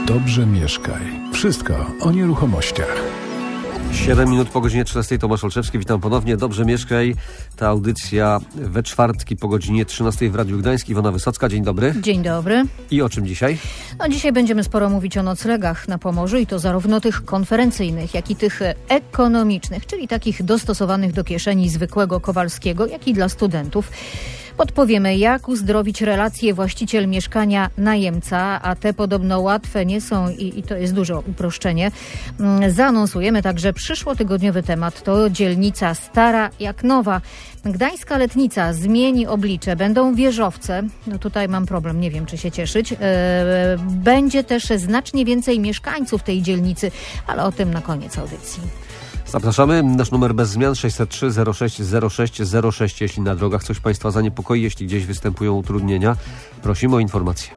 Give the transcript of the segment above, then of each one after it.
Dobrze mieszkaj. Wszystko o nieruchomościach. 7 minut po godzinie 13. Tomasz Olszewski, witam ponownie. Dobrze mieszkaj. Ta audycja we czwartki po godzinie 13 w Radiu Gdańsk. Iwona Wysocka, dzień dobry. Dzień dobry. I o czym dzisiaj? No, dzisiaj będziemy sporo mówić o noclegach na Pomorzu i to zarówno tych konferencyjnych, jak i tych ekonomicznych, czyli takich dostosowanych do kieszeni zwykłego Kowalskiego, jak i dla studentów. Podpowiemy, jak uzdrowić relacje właściciel mieszkania najemca, a te podobno łatwe nie są i to jest duże uproszczenie. Zaanonsujemy także przyszłotygodniowy temat. To dzielnica stara jak nowa. Gdańska Letnica zmieni oblicze. Będą wieżowce. No tutaj mam problem, nie wiem czy się cieszyć. Będzie też znacznie więcej mieszkańców tej dzielnicy, ale o tym na koniec audycji. Zapraszamy. Nasz numer bez zmian 603 06 06 06. Jeśli na drogach coś Państwa zaniepokoi, jeśli gdzieś występują utrudnienia, prosimy o informacje.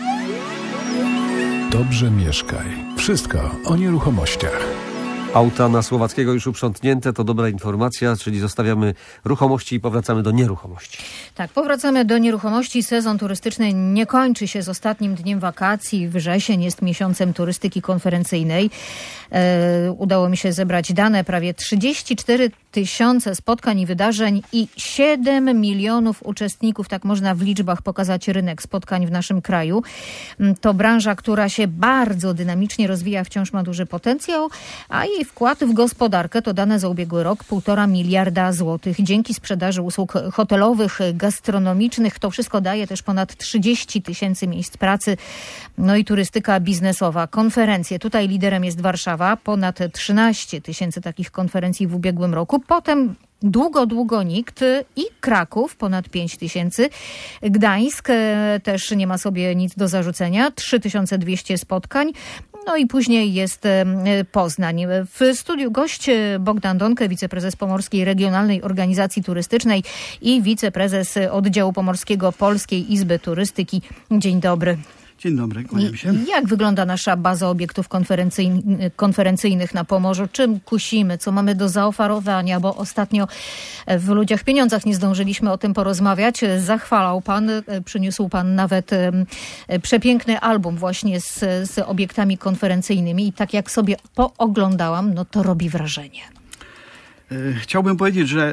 Dobrze mieszkaj. Wszystko o nieruchomościach. Auta na Słowackiego już uprzątnięte, to dobra informacja, czyli zostawiamy ruchomości i powracamy do nieruchomości. Tak, powracamy do nieruchomości. Sezon turystyczny nie kończy się z ostatnim dniem wakacji. Wrzesień jest miesiącem turystyki konferencyjnej. Udało mi się zebrać dane. Prawie 34 000 spotkań i wydarzeń i 7 milionów uczestników. Tak można w liczbach pokazać rynek spotkań w naszym kraju. To branża, która się bardzo dynamicznie rozwija, wciąż ma duży potencjał, a jej wkład w gospodarkę to dane za ubiegły rok 1,5 miliarda złotych. Dzięki sprzedaży usług hotelowych, gastronomicznych to wszystko daje też ponad 30 000 miejsc pracy. No i turystyka biznesowa, konferencje. Tutaj liderem jest Warszawa. Ponad 13 000 takich konferencji w ubiegłym roku. Potem długo nikt i Kraków ponad 5 000. Gdańsk też nie ma sobie nic do zarzucenia. 3200 spotkań. No i później jest Poznań. W studiu gość Bogdan Donke, wiceprezes Pomorskiej Regionalnej Organizacji Turystycznej i wiceprezes oddziału pomorskiego Polskiej Izby Turystyki. Dzień dobry. Dzień dobry, kłaniam się. Jak wygląda nasza baza obiektów konferencyjnych na Pomorzu? Czym kusimy? Co mamy do zaoferowania? Bo ostatnio w Ludziach Pieniądzach nie zdążyliśmy o tym porozmawiać. Zachwalał pan, przyniósł pan nawet przepiękny album właśnie z obiektami konferencyjnymi i tak jak sobie pooglądałam, no to robi wrażenie. Chciałbym powiedzieć, że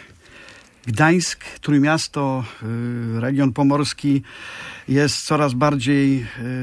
Gdańsk, Trójmiasto, region pomorski jest coraz bardziej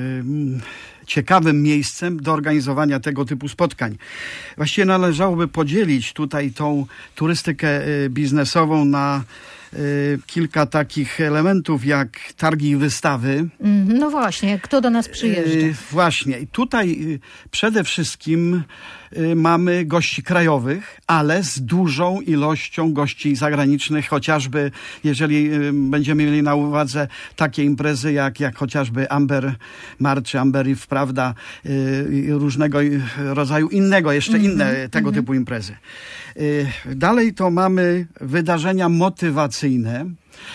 ciekawym miejscem do organizowania tego typu spotkań. Właściwie należałoby podzielić tutaj tą turystykę biznesową na kilka takich elementów jak targi i wystawy. No właśnie, kto do nas przyjeżdża? Właśnie. I tutaj przede wszystkim mamy gości krajowych, ale z dużą ilością gości zagranicznych, chociażby jeżeli będziemy mieli na uwadze takie imprezy jak chociażby Amber March, Amber Eve, prawda, różnego rodzaju inne tego typu imprezy. Dalej to mamy wydarzenia motywacyjne.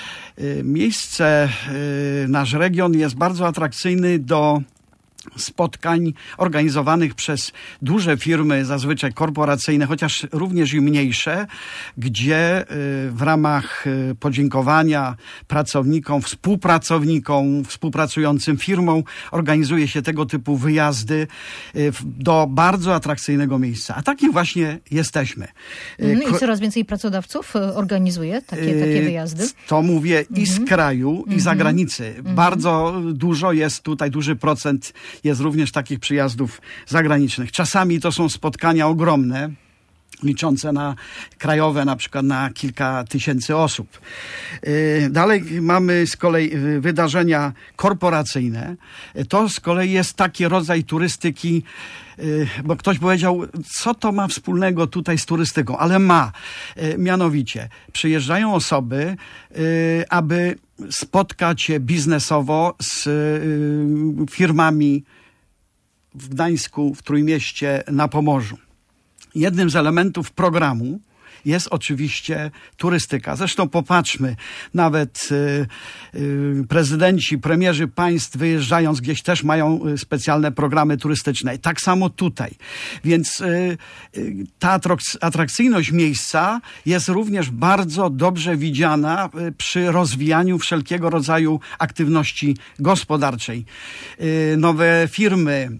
Nasz region jest bardzo atrakcyjny do spotkań organizowanych przez duże firmy, zazwyczaj korporacyjne, chociaż również i mniejsze, gdzie w ramach podziękowania pracownikom, współpracującym firmom organizuje się tego typu wyjazdy do bardzo atrakcyjnego miejsca. A takim właśnie jesteśmy. I coraz więcej pracodawców organizuje takie wyjazdy? To mówię i z kraju, i z zagranicy. Bardzo dużo jest tutaj, duży procent jest również takich przyjazdów zagranicznych. Czasami to są spotkania ogromne, liczące na krajowe, na przykład na kilka tysięcy osób. Dalej mamy z kolei wydarzenia korporacyjne. To z kolei jest taki rodzaj turystyki, bo ktoś powiedział, co to ma wspólnego tutaj z turystyką, ale ma. Mianowicie przyjeżdżają osoby, aby spotkać się biznesowo z firmami w Gdańsku, w Trójmieście, na Pomorzu. Jednym z elementów programu jest oczywiście turystyka. Zresztą popatrzmy, nawet prezydenci, premierzy państw wyjeżdżając gdzieś też mają specjalne programy turystyczne. Tak samo tutaj. Więc ta atrakcyjność miejsca jest również bardzo dobrze widziana przy rozwijaniu wszelkiego rodzaju aktywności gospodarczej. Nowe firmy,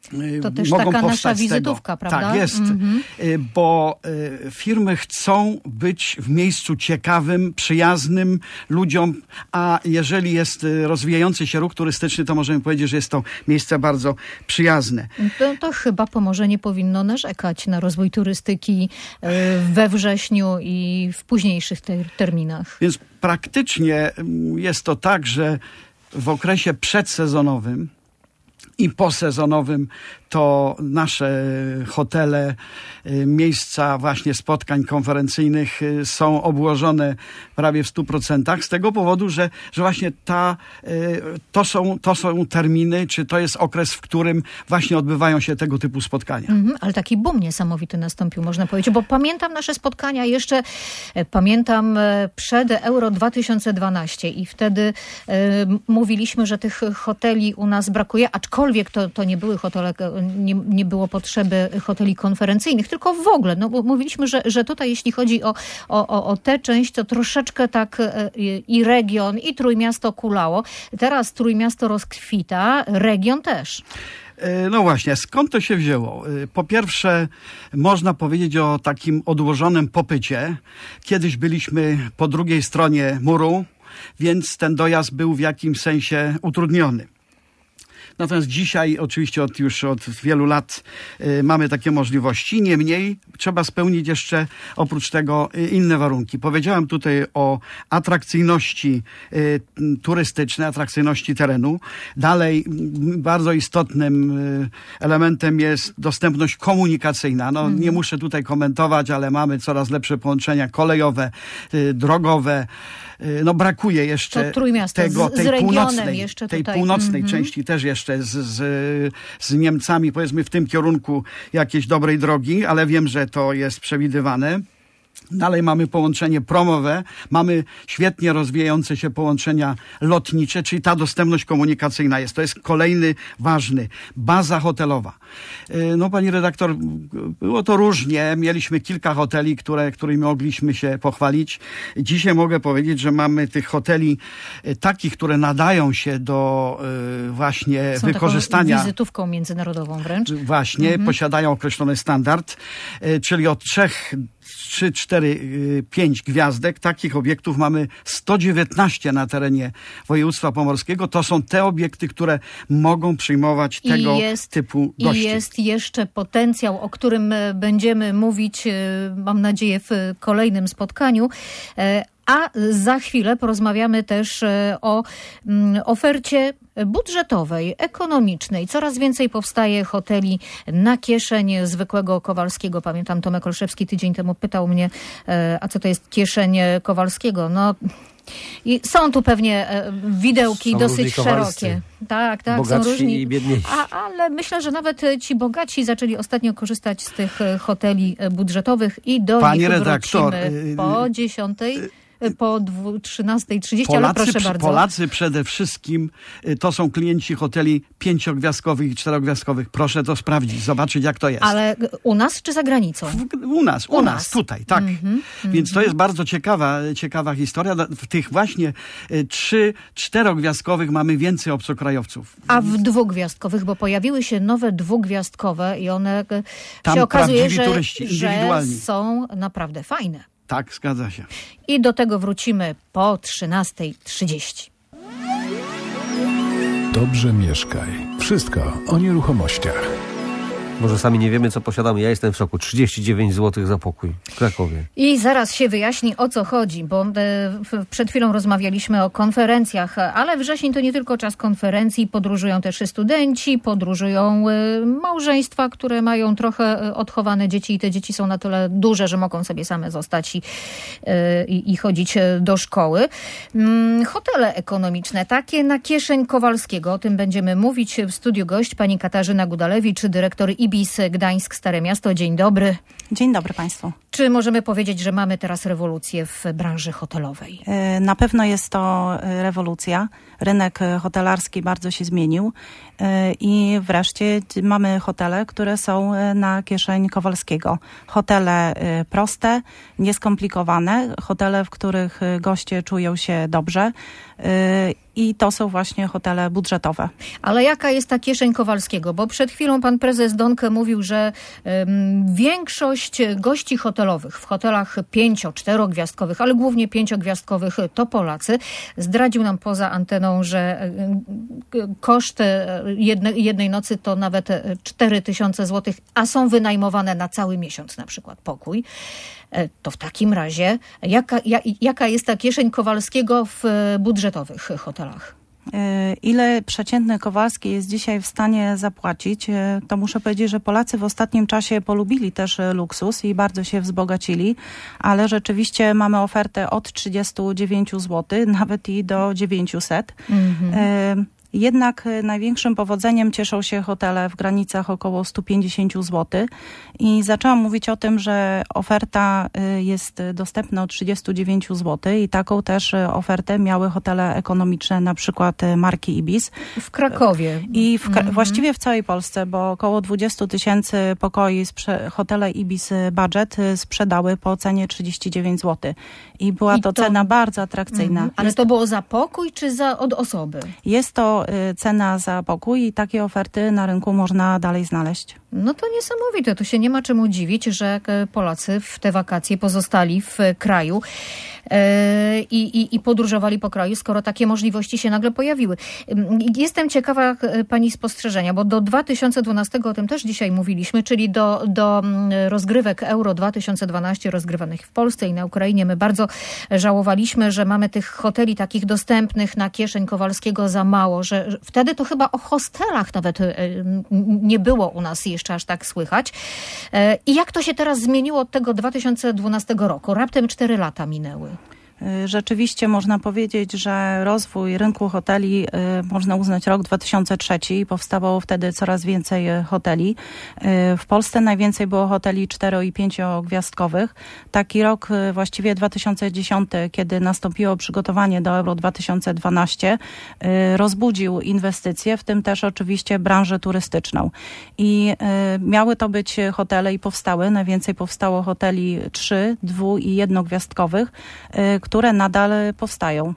To też mogą taka powstać nasza z tego. wizytówka, prawda? Tak, jest. Bo firmy chcą być w miejscu ciekawym, przyjaznym ludziom, a jeżeli jest rozwijający się ruch turystyczny, to możemy powiedzieć, że jest to miejsce bardzo przyjazne. To chyba Pomorze nie powinno narzekać na rozwój turystyki we wrześniu i w późniejszych terminach. Więc praktycznie jest to tak, że w okresie przedsezonowym i posezonowym to nasze hotele, miejsca właśnie spotkań konferencyjnych są obłożone prawie w 100%. Z tego powodu, że właśnie to są terminy, czy to jest okres, w którym właśnie odbywają się tego typu spotkania. Ale taki boom niesamowity nastąpił, można powiedzieć, bo pamiętam nasze spotkania jeszcze, pamiętam przed Euro 2012 i wtedy mówiliśmy, że tych hoteli u nas brakuje, aczkolwiek to nie były hotele, nie było potrzeby hoteli konferencyjnych, tylko w ogóle. No, bo mówiliśmy, że tutaj jeśli chodzi o tę część, to troszeczkę tak i region, i Trójmiasto kulało. Teraz Trójmiasto rozkwita, region też. No właśnie, skąd to się wzięło? Po pierwsze, można powiedzieć o takim odłożonym popycie. Kiedyś byliśmy po drugiej stronie muru, więc ten dojazd był w jakimś sensie utrudniony. Natomiast dzisiaj, oczywiście już od wielu lat mamy takie możliwości. Niemniej trzeba spełnić jeszcze oprócz tego inne warunki. Powiedziałem tutaj o atrakcyjności turystycznej, atrakcyjności terenu. Dalej bardzo istotnym elementem jest dostępność komunikacyjna. No, nie muszę tutaj komentować, ale mamy coraz lepsze połączenia kolejowe, drogowe. No brakuje jeszcze tej północnej części też jeszcze z Niemcami, powiedzmy w tym kierunku jakiejś dobrej drogi, ale wiem, że to jest przewidywane. Dalej mamy połączenie promowe, mamy świetnie rozwijające się połączenia lotnicze, czyli ta dostępność komunikacyjna jest. To jest kolejny ważny. Baza hotelowa. No, pani redaktor, było to różnie. Mieliśmy kilka hoteli, którymi mogliśmy się pochwalić. Dzisiaj mogę powiedzieć, że mamy tych hoteli takich, które nadają się do właśnie są wykorzystania. Są wizytówką międzynarodową wręcz. Właśnie, posiadają określony standard, czyli od 3, 4, 5 gwiazdek. Takich obiektów mamy 119 na terenie województwa pomorskiego. To są te obiekty, które mogą przyjmować tego typu gości. I jest jeszcze potencjał, o którym będziemy mówić, mam nadzieję, w kolejnym spotkaniu. A za chwilę porozmawiamy też o ofercie budżetowej, ekonomicznej. Coraz więcej powstaje hoteli na kieszeń zwykłego Kowalskiego. Pamiętam, Tomek Olszewski tydzień temu pytał mnie, a co to jest kieszeń Kowalskiego? No, i są tu pewnie widełki są dosyć szerokie. Tak, bogatsi są różni. I biedniejsi. Ale myślę, że nawet ci bogaci zaczęli ostatnio korzystać z tych hoteli budżetowych i do nich wrócimy po 10:00. Po 13:30, ale proszę bardzo. Polacy przede wszystkim to są klienci hoteli 5-gwiazdkowych i 4-gwiazdkowych. Proszę to sprawdzić, zobaczyć jak to jest. Ale u nas czy za granicą? U nas, tutaj, tak. Więc to jest bardzo ciekawa historia. W tych właśnie 3-4-gwiazdkowych mamy więcej obcokrajowców. A w 2-gwiazdkowych, bo pojawiły się nowe 2-gwiazdkowe i one tam się okazuje, turyści, że są naprawdę fajne. Tak, zgadza się. I do tego wrócimy po 13:30. Dobrze mieszkaj. Wszystko o nieruchomościach. Może sami nie wiemy, co posiadamy. Ja jestem w szoku. 39 zł za pokój w Krakowie. I zaraz się wyjaśni, o co chodzi, bo przed chwilą rozmawialiśmy o konferencjach, ale wrzesień to nie tylko czas konferencji. Podróżują też studenci, podróżują małżeństwa, które mają trochę odchowane dzieci i te dzieci są na tyle duże, że mogą sobie same zostać i chodzić do szkoły. Hotele ekonomiczne, takie na kieszeń Kowalskiego. O tym będziemy mówić. W studiu gość pani Katarzyna Gudalewicz, dyrektor Ibis Gdańsk Stare Miasto. Dzień dobry. Dzień dobry Państwu. Czy możemy powiedzieć, że mamy teraz rewolucję w branży hotelowej? Na pewno jest to rewolucja. Rynek hotelarski bardzo się zmienił i wreszcie mamy hotele, które są na kieszeń Kowalskiego. Hotele proste, nieskomplikowane, hotele, w których goście czują się dobrze i to są właśnie hotele budżetowe. Ale jaka jest ta kieszeń Kowalskiego? Bo przed chwilą pan prezes Donke mówił, że większość gości hotelowych w hotelach 5-4-gwiazdkowych, ale głównie 5-gwiazdkowych to Polacy. Zdradził nam poza anteną, że koszt jednej nocy to nawet 4000 zł, a są wynajmowane na cały miesiąc na przykład pokój. To w takim razie jaka jest ta kieszeń Kowalskiego w budżetowych hotelach? Ile przeciętny Kowalski jest dzisiaj w stanie zapłacić, to muszę powiedzieć, że Polacy w ostatnim czasie polubili też luksus i bardzo się wzbogacili, ale rzeczywiście mamy ofertę od 39 zł, nawet i do 900. Jednak największym powodzeniem cieszą się hotele w granicach około 150 zł i zaczęłam mówić o tym, że oferta jest dostępna od 39 zł i taką też ofertę miały hotele ekonomiczne, na przykład marki Ibis. W Krakowie. I właściwie w całej Polsce, bo około 20 000 pokoi hotele Ibis Budget sprzedały po cenie 39 zł. I była to cena bardzo atrakcyjna. Ale to było za pokój czy od osoby? Jest to cena za pokój i takie oferty na rynku można dalej znaleźć. No to niesamowite, to się nie ma czemu dziwić, że Polacy w te wakacje pozostali w kraju i podróżowali po kraju, skoro takie możliwości się nagle pojawiły. Jestem ciekawa pani spostrzeżenia, bo do 2012, o tym też dzisiaj mówiliśmy, czyli do rozgrywek Euro 2012 rozgrywanych w Polsce i na Ukrainie, my bardzo żałowaliśmy, że mamy tych hoteli takich dostępnych na kieszeń Kowalskiego za mało, że wtedy to chyba o hostelach nawet nie było u nas jeszcze aż tak słychać. I jak to się teraz zmieniło od tego 2012 roku? Raptem 4 lata minęły. Rzeczywiście można powiedzieć, że rozwój rynku hoteli można uznać rok 2003 i powstawało wtedy coraz więcej hoteli. W Polsce najwięcej było hoteli 4- i 5-gwiazdkowych. Taki rok właściwie 2010, kiedy nastąpiło przygotowanie do Euro 2012, rozbudził inwestycje, w tym też oczywiście branżę turystyczną. I miały to być hotele i powstały. Najwięcej powstało hoteli 3-, 2- i 1-gwiazdkowych, które nadal powstają.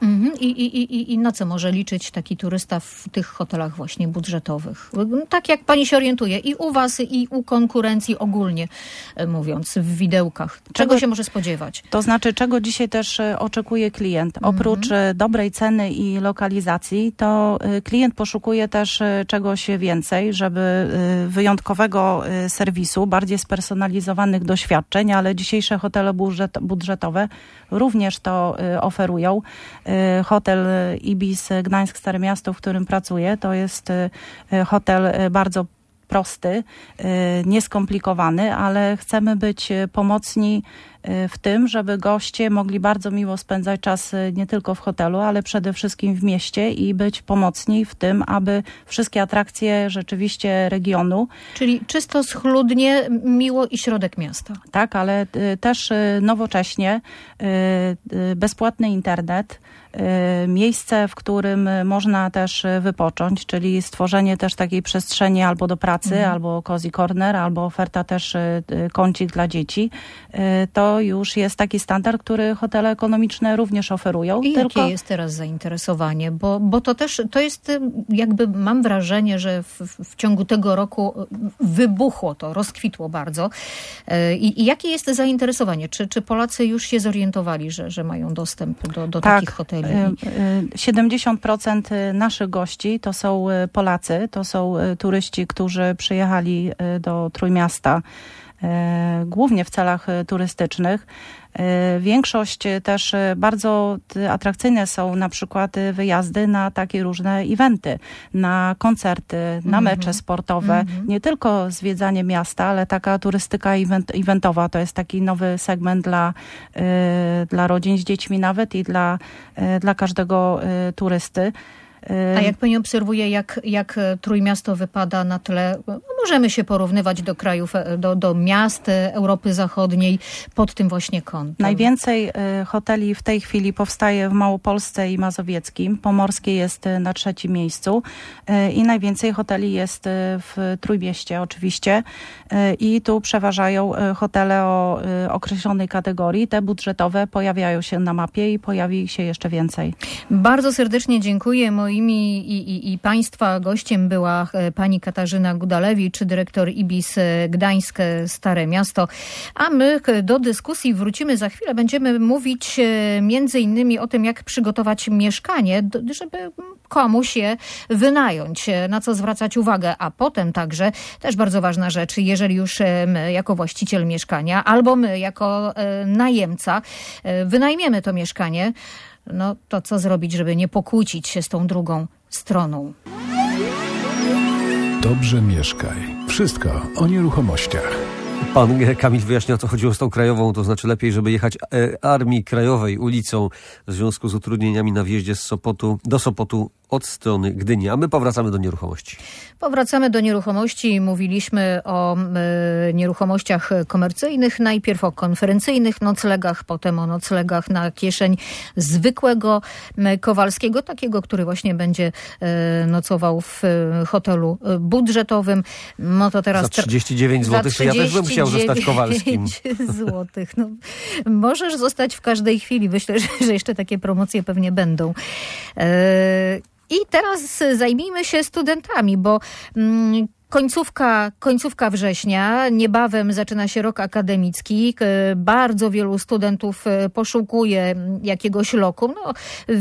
I na co może liczyć taki turysta w tych hotelach właśnie budżetowych? Tak jak pani się orientuje i u was, i u konkurencji ogólnie mówiąc w widełkach. Czego się może spodziewać? To znaczy, czego dzisiaj też oczekuje klient? Oprócz dobrej ceny i lokalizacji, to klient poszukuje też czegoś więcej, żeby wyjątkowego serwisu, bardziej spersonalizowanych doświadczeń, ale dzisiejsze hotele budżetowe również to oferują. Hotel Ibis Gdańsk Stare Miasto, w którym pracuję, to jest hotel bardzo prosty, nieskomplikowany, ale chcemy być pomocni w tym, żeby goście mogli bardzo miło spędzać czas nie tylko w hotelu, ale przede wszystkim w mieście i być pomocni w tym, aby wszystkie atrakcje rzeczywiście regionu. Czyli czysto, schludnie, miło i środek miasta. Tak, ale też nowocześnie, bezpłatny internet, miejsce, w którym można też wypocząć, czyli stworzenie też takiej przestrzeni albo do pracy, albo cozy corner, albo oferta też kącik dla dzieci. To już jest taki standard, który hotele ekonomiczne również oferują. I jakie jest teraz zainteresowanie? Bo to jest jakby, mam wrażenie, że w ciągu tego roku wybuchło to, rozkwitło bardzo. I jakie jest zainteresowanie? Czy Polacy już się zorientowali, że mają dostęp do takich hoteli? 70% naszych gości to są Polacy, to są turyści, którzy przyjechali do Trójmiasta głównie w celach turystycznych. Większość też bardzo atrakcyjne są na przykład wyjazdy na takie różne eventy, na koncerty, na mecze sportowe. Nie tylko zwiedzanie miasta, ale taka turystyka eventowa to jest taki nowy segment dla rodzin z dziećmi nawet i dla każdego turysty. A jak pani obserwuje, jak Trójmiasto wypada na tle, możemy się porównywać do krajów, do miast Europy Zachodniej pod tym właśnie kątem. Najwięcej hoteli w tej chwili powstaje w Małopolsce i Mazowieckim. Pomorskie jest na 3. miejscu i najwięcej hoteli jest w Trójmieście oczywiście i tu przeważają hotele o określonej kategorii. Te budżetowe pojawiają się na mapie i pojawi się jeszcze więcej. Bardzo serdecznie dziękuję. Moimi i Państwa gościem była pani Katarzyna Gudalewicz, dyrektor IBIS Gdańsk Stare Miasto. A my do dyskusji wrócimy za chwilę. Będziemy mówić między innymi o tym, jak przygotować mieszkanie, żeby komuś je wynająć, na co zwracać uwagę. A potem także, też bardzo ważna rzecz, jeżeli już my jako właściciel mieszkania albo my jako najemca wynajmiemy to mieszkanie, no to co zrobić, żeby nie pokłócić się z tą drugą stroną. Dobrze mieszkaj. Wszystko o nieruchomościach. Pan Kamil wyjaśnia, o co chodziło z tą krajową, to znaczy lepiej, żeby jechać Armii Krajowej ulicą w związku z utrudnieniami na wjeździe do Sopotu od strony Gdyni. A my powracamy do nieruchomości. Powracamy do nieruchomości. Mówiliśmy o nieruchomościach komercyjnych, najpierw o konferencyjnych noclegach, potem o noclegach na kieszeń zwykłego Kowalskiego, takiego, który właśnie będzie nocował w hotelu budżetowym. No to teraz za 39 zł, to ja też bym chciał zostać Kowalskim. Złotych. No, możesz zostać w każdej chwili. Myślę, że jeszcze takie promocje pewnie będą. I teraz zajmijmy się studentami, bo Końcówka września, niebawem zaczyna się rok akademicki. Bardzo wielu studentów poszukuje jakiegoś lokum. No,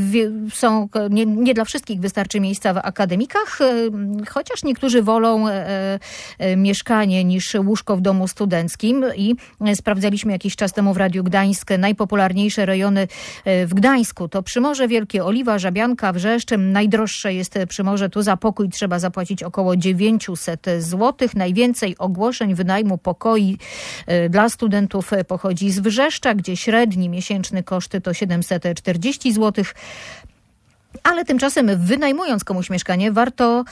nie dla wszystkich wystarczy miejsca w akademikach, chociaż niektórzy wolą mieszkanie niż łóżko w domu studenckim. I sprawdzaliśmy jakiś czas temu w Radiu Gdańsk najpopularniejsze rejony w Gdańsku. To Przymorze Wielkie, Oliwa, Żabianka, Wrzeszcz. Najdroższe jest Przymorze. Tu za pokój trzeba zapłacić około 900 zł. Najwięcej ogłoszeń wynajmu pokoi dla studentów pochodzi z Wrzeszcza, gdzie średni miesięczny koszt to 740 zł. Ale tymczasem wynajmując komuś mieszkanie, warto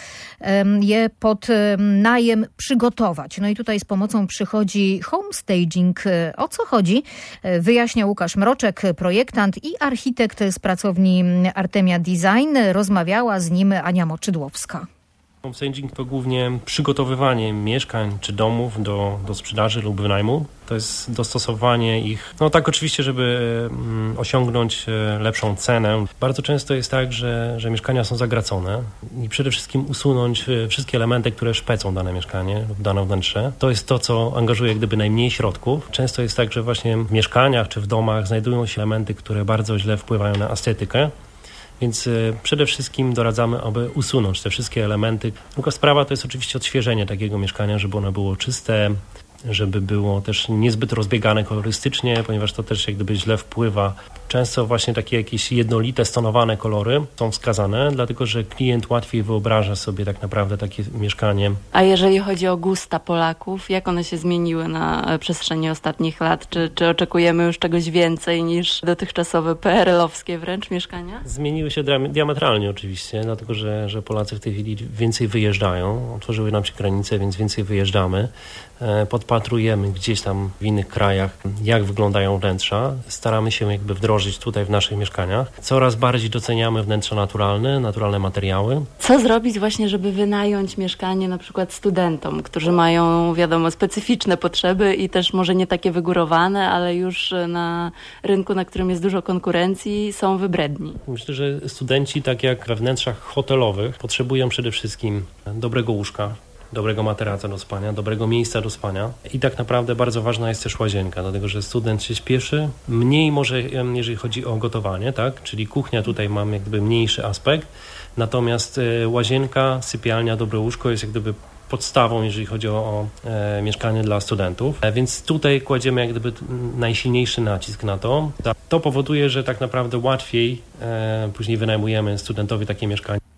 je pod najem przygotować. No i tutaj z pomocą przychodzi homestaging. O co chodzi? Wyjaśnia Łukasz Mroczek, projektant i architekt z pracowni Artemia Design. Rozmawiała z nim Ania Moczydłowska. Homestaging to głównie przygotowywanie mieszkań czy domów do sprzedaży lub wynajmu. To jest dostosowanie ich, no tak oczywiście, żeby osiągnąć lepszą cenę. Bardzo często jest tak, że mieszkania są zagracone i przede wszystkim usunąć wszystkie elementy, które szpecą dane mieszkanie lub dane wnętrze. To jest to, co angażuje gdyby najmniej środków. Często jest tak, że właśnie w mieszkaniach czy w domach znajdują się elementy, które bardzo źle wpływają na estetykę. Więc przede wszystkim doradzamy, aby usunąć te wszystkie elementy. Druga sprawa to jest oczywiście odświeżenie takiego mieszkania, żeby ono było czyste, żeby było też niezbyt rozbiegane kolorystycznie, ponieważ to też jak gdyby źle wpływa. Często właśnie takie jakieś jednolite, stonowane kolory są wskazane, dlatego że klient łatwiej wyobraża sobie tak naprawdę takie mieszkanie. A jeżeli chodzi o gusta Polaków, jak one się zmieniły na przestrzeni ostatnich lat? Czy oczekujemy już czegoś więcej niż dotychczasowe PRL-owskie wręcz mieszkania? Zmieniły się diametralnie oczywiście, dlatego że Polacy w tej chwili więcej wyjeżdżają. Otworzyły nam się granice, więc więcej wyjeżdżamy. Podpatrujemy gdzieś tam w innych krajach, jak wyglądają wnętrza. Staramy się jakby wdrożyć tutaj w naszych mieszkaniach. Coraz bardziej doceniamy wnętrza naturalne materiały. Co zrobić właśnie, żeby wynająć mieszkanie na przykład studentom, którzy mają, wiadomo, specyficzne potrzeby i też może nie takie wygórowane, ale już na rynku, na którym jest dużo konkurencji, są wybredni? Myślę, że studenci, tak jak we wnętrzach hotelowych, potrzebują przede wszystkim dobrego łóżka, dobrego materaca do spania, dobrego miejsca do spania i tak naprawdę bardzo ważna jest też łazienka, dlatego że student się spieszy, mniej może jeżeli chodzi o gotowanie, tak, czyli kuchnia tutaj mamy jak gdyby mniejszy aspekt, natomiast łazienka, sypialnia, dobre łóżko jest jak gdyby podstawą, jeżeli chodzi o mieszkanie dla studentów, więc tutaj kładziemy jak gdyby najsilniejszy nacisk na to. To powoduje, że tak naprawdę łatwiej później wynajmujemy studentowi takie mieszkanie.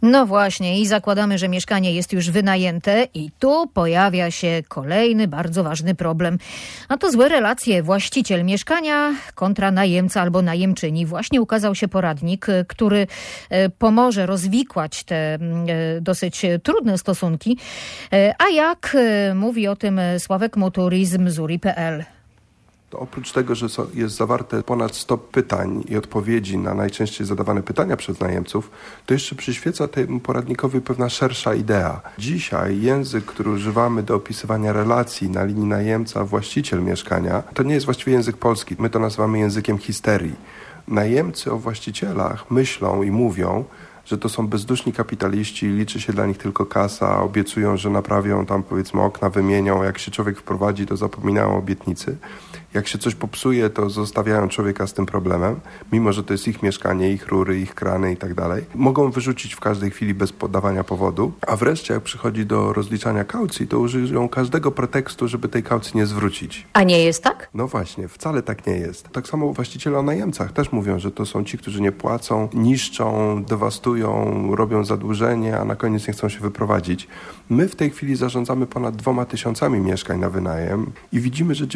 No właśnie i zakładamy, że mieszkanie jest już wynajęte i tu pojawia się kolejny bardzo ważny problem. A to złe relacje właściciel mieszkania kontra najemca albo najemczyni. Właśnie ukazał się poradnik, który pomoże rozwikłać te dosyć trudne stosunki. A jak mówi o tym Sławek Motury z Mzuri.pl. To oprócz tego, że jest zawarte ponad 100 pytań i odpowiedzi na najczęściej zadawane pytania przez najemców, to jeszcze przyświeca temu poradnikowi pewna szersza idea. Dzisiaj język, który używamy do opisywania relacji na linii najemca-właściciel mieszkania, to nie jest właściwie język polski. My to nazywamy językiem histerii. Najemcy o właścicielach myślą i mówią, że to są bezduszni kapitaliści, liczy się dla nich tylko kasa, obiecują, że naprawią tam powiedzmy okna, wymienią, jak się człowiek wprowadzi, to zapominają o obietnicy. Jak się coś popsuje, to zostawiają człowieka z tym problemem, mimo że to jest ich mieszkanie, ich rury, ich krany i tak dalej. Mogą wyrzucić w każdej chwili bez podawania powodu, a wreszcie jak przychodzi do rozliczania kaucji, to użyją każdego pretekstu, żeby tej kaucji nie zwrócić. A nie jest tak? No właśnie, wcale tak nie jest. Tak samo właściciele o najemcach też mówią, że to są ci, którzy nie płacą, niszczą, dewastują, robią zadłużenie, a na koniec nie chcą się wyprowadzić. My w tej chwili zarządzamy ponad 2000 mieszkań na wynajem i widzimy, że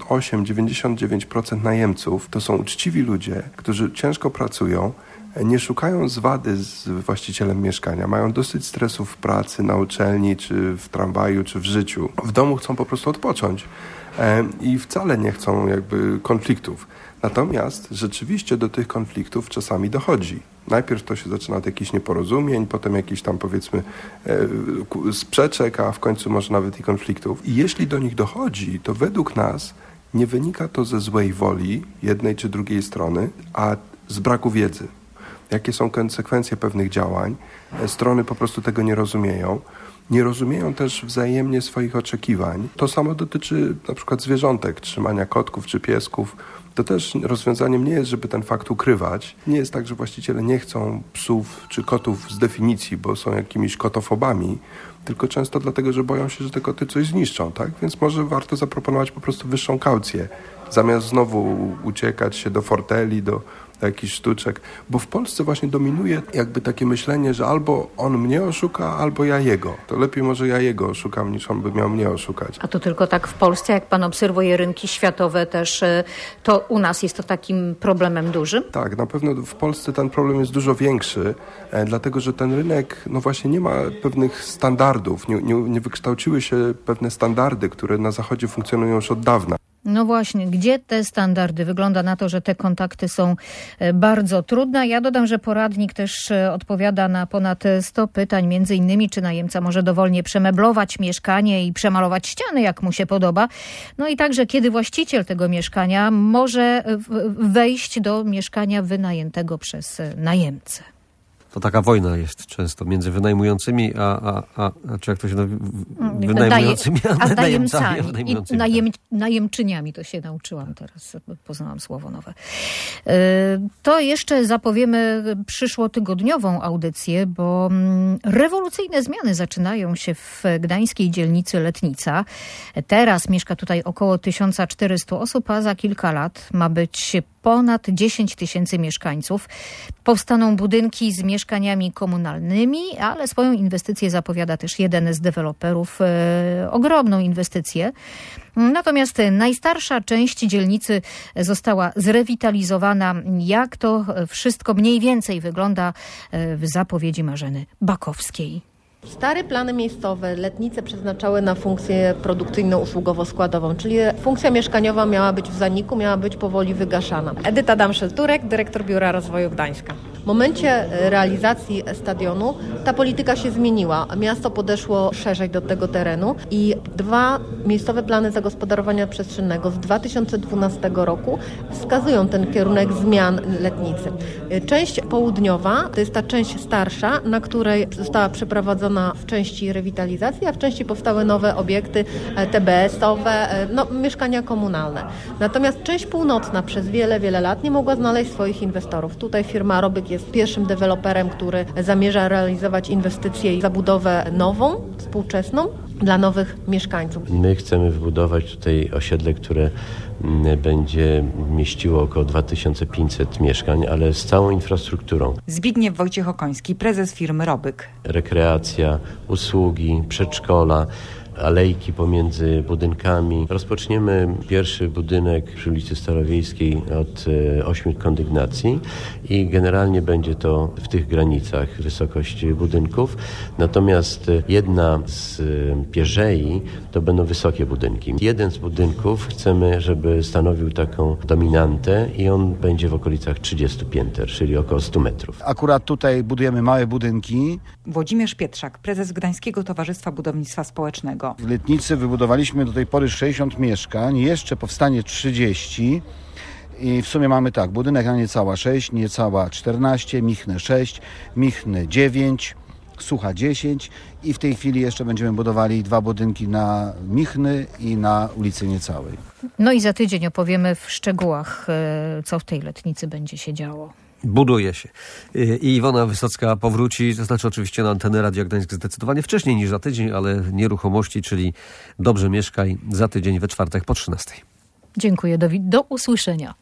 98-99% najemców to są uczciwi ludzie, którzy ciężko pracują, nie szukają zwady z właścicielem mieszkania, mają dosyć stresu w pracy, na uczelni, czy w tramwaju, czy w życiu. W domu chcą po prostu odpocząć i wcale nie chcą jakby konfliktów. Natomiast rzeczywiście do tych konfliktów czasami dochodzi. Najpierw to się zaczyna od jakichś nieporozumień, potem jakichś tam powiedzmy sprzeczek, a w końcu może nawet i konfliktów. I jeśli do nich dochodzi, to według nas nie wynika to ze złej woli jednej czy drugiej strony, a z braku wiedzy. Jakie są konsekwencje pewnych działań? Strony po prostu tego nie rozumieją. Nie rozumieją też wzajemnie swoich oczekiwań. To samo dotyczy na przykład zwierzątek, trzymania kotków czy piesków. To też rozwiązaniem nie jest, żeby ten fakt ukrywać. Nie jest tak, że właściciele nie chcą psów czy kotów z definicji, bo są jakimiś kotofobami, tylko często dlatego, że boją się, że te koty coś zniszczą, tak? Więc może warto zaproponować po prostu wyższą kaucję, zamiast znowu uciekać się do forteli, do jakichś sztuczek, bo w Polsce właśnie dominuje jakby takie myślenie, że albo on mnie oszuka, albo ja jego. To lepiej może ja jego oszukam, niż on by miał mnie oszukać. A to tylko tak w Polsce, jak pan obserwuje rynki światowe też, to u nas jest to takim problemem dużym? Tak, na pewno w Polsce ten problem jest dużo większy, dlatego że ten rynek no właśnie nie ma pewnych standardów, nie wykształciły się pewne standardy, które na Zachodzie funkcjonują już od dawna. No właśnie, gdzie te standardy? Wygląda na to, że te kontakty są bardzo trudne. Ja dodam, że poradnik też odpowiada na ponad 100 pytań, między innymi czy najemca może dowolnie przemeblować mieszkanie i przemalować ściany, jak mu się podoba. No i także, kiedy właściciel tego mieszkania może wejść do mieszkania wynajętego przez najemcę. To taka wojna jest często między wynajmującymi, czy jak to się nazywa? Wynajmującymi, a najemcami. Najemczyniami to się nauczyłam teraz. Poznałam słowo nowe. To jeszcze zapowiemy przyszłotygodniową audycję, bo rewolucyjne zmiany zaczynają się w gdańskiej dzielnicy Letnica. Teraz mieszka tutaj około 1400 osób, a za kilka lat ma być ponad 10 000 mieszkańców. Powstaną budynki z mieszkaniami komunalnymi, ale swoją inwestycję zapowiada też jeden z deweloperów, ogromną inwestycję. Natomiast najstarsza część dzielnicy została zrewitalizowana. Jak to wszystko mniej więcej wygląda w zapowiedzi Marzeny Bakowskiej. Stare plany miejscowe Letnice przeznaczały na funkcję produkcyjno-usługowo-składową, czyli funkcja mieszkaniowa miała być w zaniku, miała być powoli wygaszana. Edyta Damszel-Turek, dyrektor Biura Rozwoju Gdańska. W momencie realizacji stadionu ta polityka się zmieniła. Miasto podeszło szerzej do tego terenu i 2 miejscowe plany zagospodarowania przestrzennego z 2012 roku wskazują ten kierunek zmian Letnicy. Część południowa to jest ta część starsza, na której została przeprowadzona w części rewitalizacji, a w części powstały nowe obiekty TBS-owe, mieszkania komunalne. Natomiast część północna przez wiele lat nie mogła znaleźć swoich inwestorów. Tutaj firma Robyk jest pierwszym deweloperem, który zamierza realizować inwestycję i zabudowę nową, współczesną. dla nowych mieszkańców. My chcemy wybudować tutaj osiedle, które będzie mieściło około 2500 mieszkań, ale z całą infrastrukturą. Zbigniew Wojciech-Okoński, prezes firmy Robyk. Rekreacja, usługi, przedszkola, alejki pomiędzy budynkami. Rozpoczniemy pierwszy budynek przy ulicy Starowiejskiej od 8 kondygnacji i generalnie będzie to w tych granicach wysokość budynków. Natomiast jedna z pierzei to będą wysokie budynki. Jeden z budynków chcemy, żeby stanowił taką dominantę i on będzie w okolicach 30 pięter, czyli około 100 metrów. Akurat tutaj budujemy małe budynki. Włodzimierz Pietrzak, prezes Gdańskiego Towarzystwa Budownictwa Społecznego. W Letnicy wybudowaliśmy do tej pory 60 mieszkań, jeszcze powstanie 30 i w sumie mamy tak, budynek na Niecała 6, Niecała 14, Michne 6, Michne 9, Sucha 10 i w tej chwili jeszcze będziemy budowali 2 budynki na Michny i na ulicy Niecałej. No i za tydzień opowiemy w szczegółach, co w tej Letnicy będzie się działo. Buduje się. I Iwona Wysocka powróci, to znaczy oczywiście na antenę Radia Gdańsk zdecydowanie wcześniej niż za tydzień, ale nieruchomości, czyli Dobrze Mieszkaj za tydzień we czwartek po 13. Dziękuję, do usłyszenia.